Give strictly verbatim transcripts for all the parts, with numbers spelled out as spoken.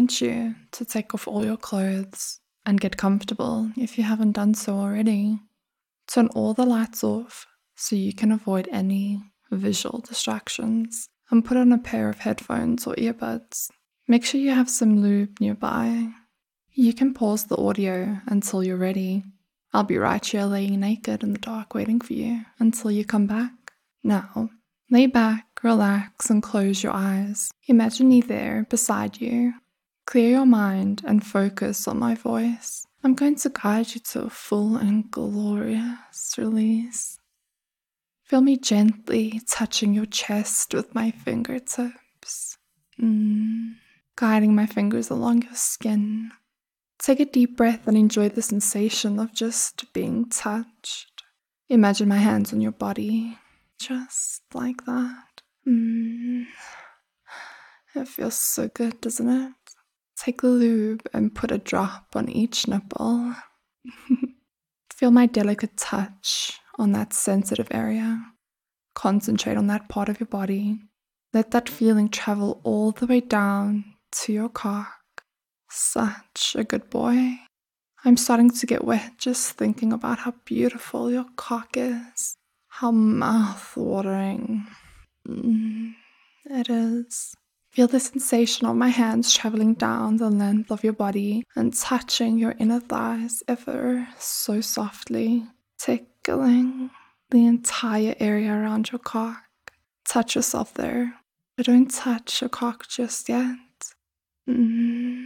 want you to take off all your clothes and get comfortable if you haven't done so already. Turn all the lights off so you can avoid any visual distractions, and put on a pair of headphones or earbuds. Make sure you have some lube nearby. You can pause the audio until you're ready. I'll be right here laying naked in the dark waiting for you until you come back. Now, lay back, relax, and close your eyes. Imagine me there beside you. Clear your mind and focus on my voice. I'm going to guide you to a full and glorious release. Feel me gently touching your chest with my fingertips. Mm. Guiding my fingers along your skin. Take a deep breath and enjoy the sensation of just being touched. Imagine my hands on your body, just like that. Mm. It feels so good, doesn't it? Take the lube and put a drop on each nipple. Feel my delicate touch on that sensitive area. Concentrate on that part of your body. Let that feeling travel all the way down to your cock. Such a good boy. I'm starting to get wet just thinking about how beautiful your cock is. How mouth-watering mm, it is. Feel the sensation of my hands traveling down the length of your body and touching your inner thighs ever so softly, tickling the entire area around your cock. Touch yourself there, but don't touch your cock just yet. Mm.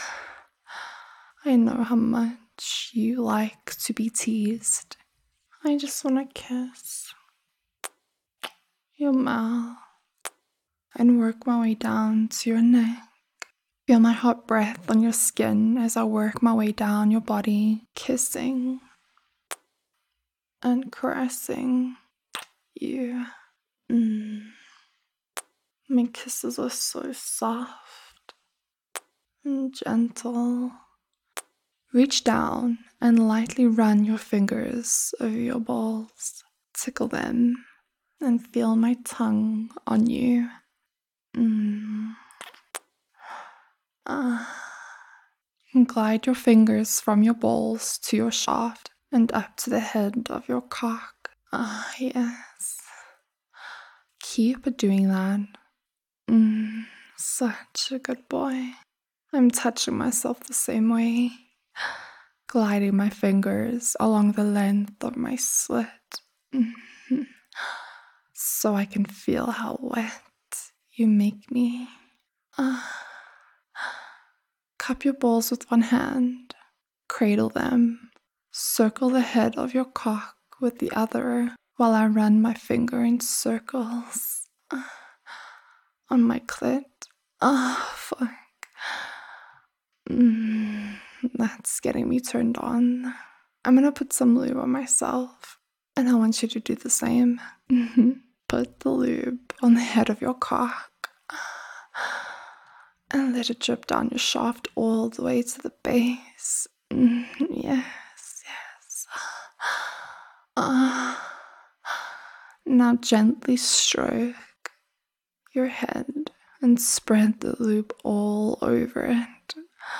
I know how much you like to be teased. I just want to kiss your mouth and work my way down to your neck. Feel my hot breath on your skin as I work my way down your body, kissing and caressing you. Mm. My kisses are so soft and gentle. Reach down and lightly run your fingers over your balls. Tickle them and feel my tongue on you. Mm. Ah. And glide your fingers from your balls to your shaft and up to the head of your cock. Ah, yes. Keep doing that. Mm. Such a good boy. I'm touching myself the same way. Gliding my fingers along the length of my slit. Mm-hmm. So I can feel how wet you make me. Uh, cup your balls with one hand, cradle them, circle the head of your cock with the other while I run my finger in circles uh, on my clit. Ah, oh, fuck. Mm, that's getting me turned on. I'm gonna put some lube on myself, and I want you to do the same. Mm-hmm. Put the lube on the head of your cock and let it drip down your shaft all the way to the base. Mm-hmm. Yes, yes. Uh, now gently stroke your head and spread the lube all over it.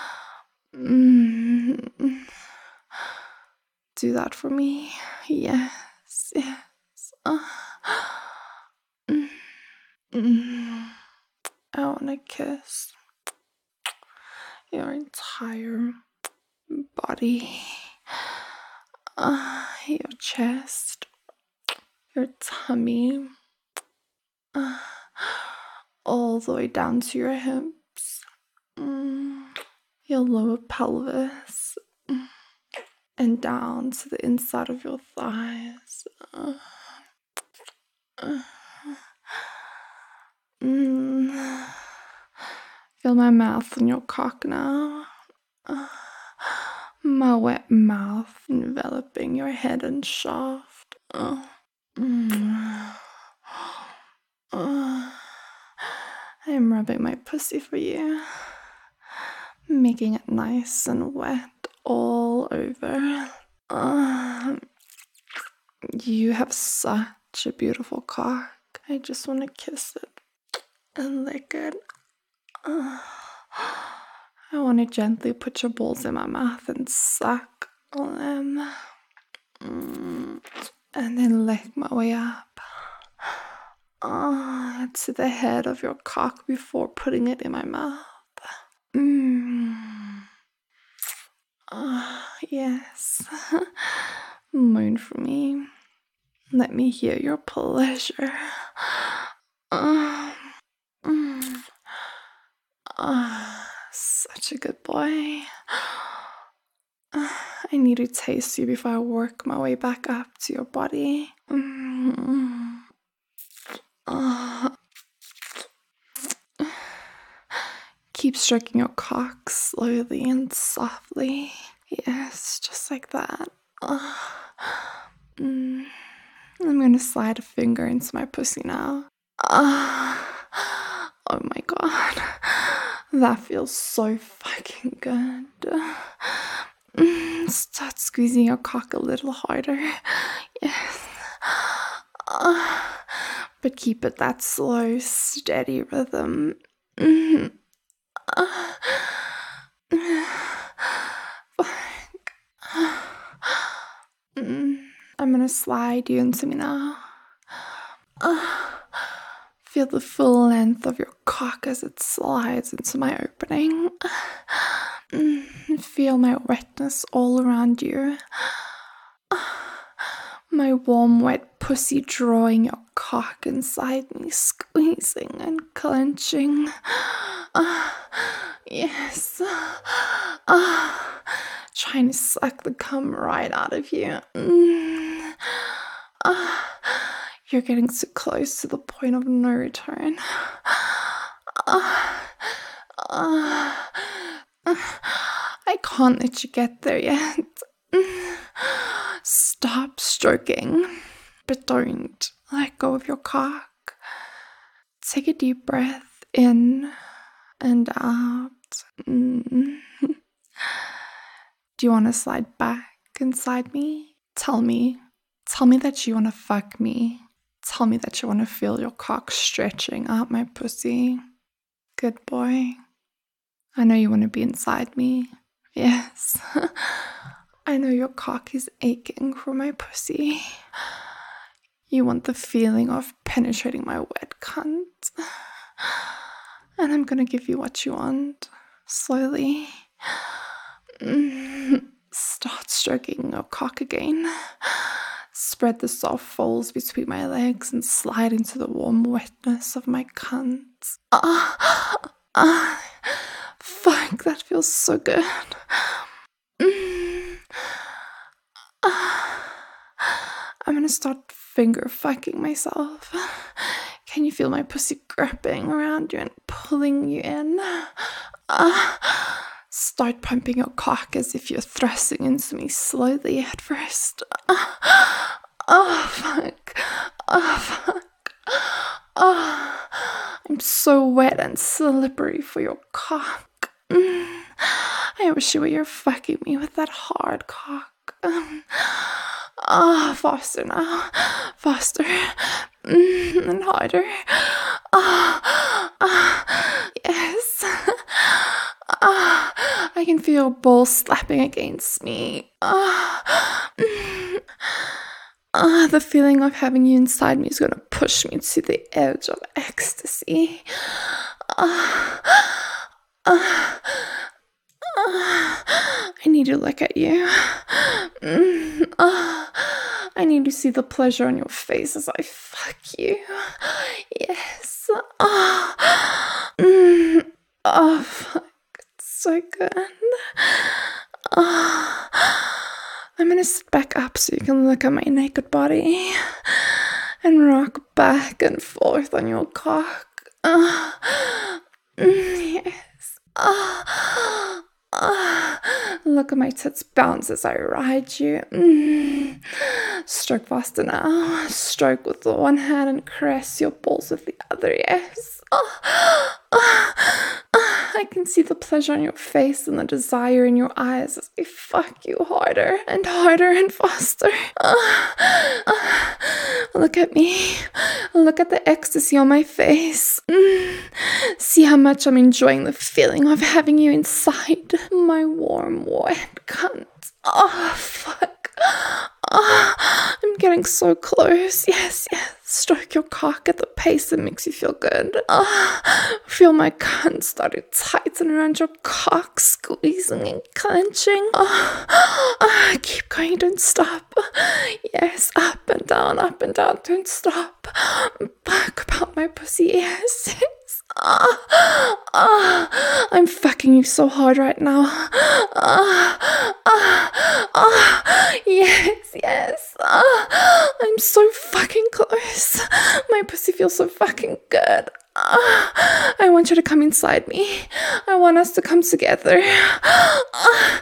Mm-hmm. Do that for me. Yes, yes. Uh, mm, mm. I want to kiss your entire body, uh, your chest, your tummy, uh, all the way down to your hips, mm, your lower pelvis, mm, and down to the inside of your thighs. Uh, uh, mm. Feel my mouth on your cock now. Uh, my wet mouth enveloping your head and shaft. Uh, mm. uh, I'm rubbing my pussy for you, making it nice and wet all over. Uh, you have such a beautiful cock. I just want to kiss it and lick it. Uh, want to gently put your balls in my mouth and suck on them. Mm. And then lick my way up uh, to the head of your cock before putting it in my mouth. Mm. Uh, yes. Moan for me. Let me hear your pleasure. Uh, mm. uh, such a good boy. Uh, I need to taste you before I work my way back up to your body. Mm. Uh, keep stroking your cock slowly and softly. Yes, just like that. Uh, mm. I'm gonna slide a finger into my pussy now. Uh, oh my god. That feels so fucking good. Mm, start squeezing your cock a little harder. Yes. Uh, but keep it that slow, steady rhythm. Mm. Uh, fuck. Mm. I'm gonna slide you into me now. Uh, feel the full length of your cock as it slides into my opening. Mm. Feel my wetness all around you. Uh, my warm, wet pussy drawing your cock inside me, squeezing and clenching. Uh, yes. Uh, trying to suck the cum right out of you. Mm. Uh, you're getting so close to the point of no return. Uh, uh, uh, I can't let you get there yet. Stop stroking, but don't let go of your cock. Take a deep breath in and out. Mm. Do you want to slide back inside me? Tell me. Tell me that you want to fuck me. Tell me that you want to feel your cock stretching out my pussy. Good boy. I know you want to be inside me. Yes. I know your cock is aching for my pussy. You want the feeling of penetrating my wet cunt. And I'm gonna give you what you want. Slowly. Mm. Start stroking your cock again. Spread the soft folds between my legs and slide into the warm wetness of my cunt. Ah, ah, fuck, that feels so good. Mm. Ah, I'm gonna start finger fucking myself. Can you feel my pussy gripping around you and pulling you in? Ah. Start pumping your cock as if you're thrusting into me slowly at first. Oh, oh fuck. Oh, fuck. Oh, I'm so wet and slippery for your cock. Mm. I wish you were here fucking me with that hard cock. Um, oh, faster now. Faster. Mm, and harder. Oh, oh, yes. Oh, I can feel your balls slapping against me. Oh, mm. Oh, the feeling of having you inside me is going to push me to the edge of ecstasy. Oh, oh, oh. I need to look at you. Mm, oh, I need to see the pleasure on your face as I fuck you. Yes. Oh, mm, oh fuck. So good. Oh, I'm gonna sit back up so you can look at my naked body and rock back and forth on your cock. Oh, mm, yes. Oh, oh, look at my tits bounce as I ride you. Mm. Stroke faster now. Stroke with the one hand and caress your balls with the other. Yes. Oh, oh, oh. I can see the pleasure on your face and the desire in your eyes as I fuck you harder and harder and faster. Uh, uh, look at me. Look at the ecstasy on my face. Mm. See how much I'm enjoying the feeling of having you inside my warm, wet cunt. Oh, fuck. Oh, I'm getting so close. Yes, yes. Stroke your cock at the pace that makes you feel good. Oh, feel my cunt start to tighten around your cock, squeezing and clenching. Oh, oh, keep going, don't stop. Yes, up and down, up and down, don't stop. Fuck about my pussy, yes, yes. Ah, ah, I'm fucking you so hard right now. Ah, ah, ah, yes, yes. Ah, I'm so fucking close. My pussy feels so fucking good. Ah, I want you to come inside me. I want us to come together. Ah,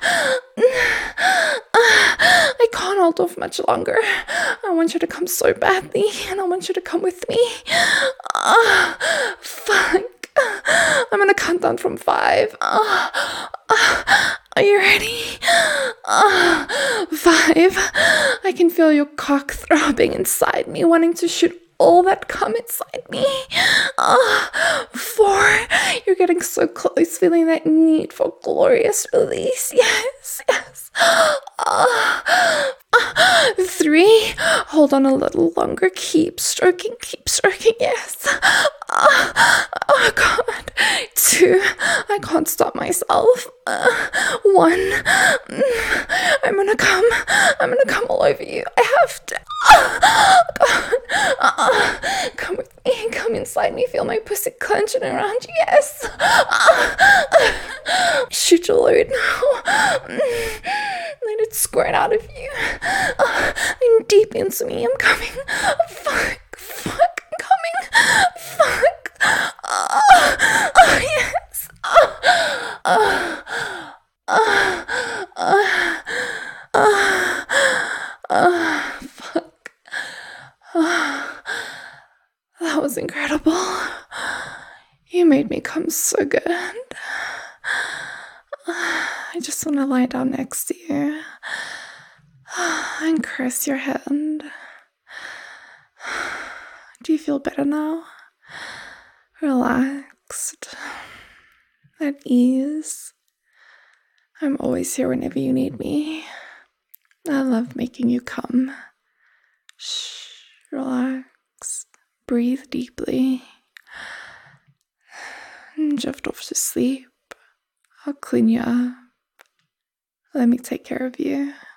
I can't hold off much longer. I want you to come so badly, and I want you to come with me. Ah, fuck. I'm gonna count down from five. Ah, ah, are you ready? Ah, five. I can feel your cock throbbing inside me, wanting to shoot all that cum inside me. Ah, four. You're getting so close, feeling that need for glorious release. Yes, yes. Ah, ah, three. Hold on a little longer. Keep stroking, keep stroking. Yes. Ah, oh God. Two. I can't stop myself. Uh, one. Mm, I'm gonna come. I'm gonna come all over you. I have to. Ah, God. Uh, come with me. Come inside me. Feel my pussy clenching around you. Yes. Ah, shoot your load now. Mm, let it squirt out of you. Uh, and deep into me. I'm coming. Fuck. Fuck. I'm coming. Fuck. Uh, oh, yes. Uh, uh, uh, uh, uh, uh, fuck. Uh, that was incredible. You made me come so good. I just want to lie down next to you and caress your hand. Do you feel better now? Relaxed. At ease. I'm always here whenever you need me. I love making you come. Shh. Relax. Breathe deeply. Drift off to sleep. I'll clean you up. Let me take care of you.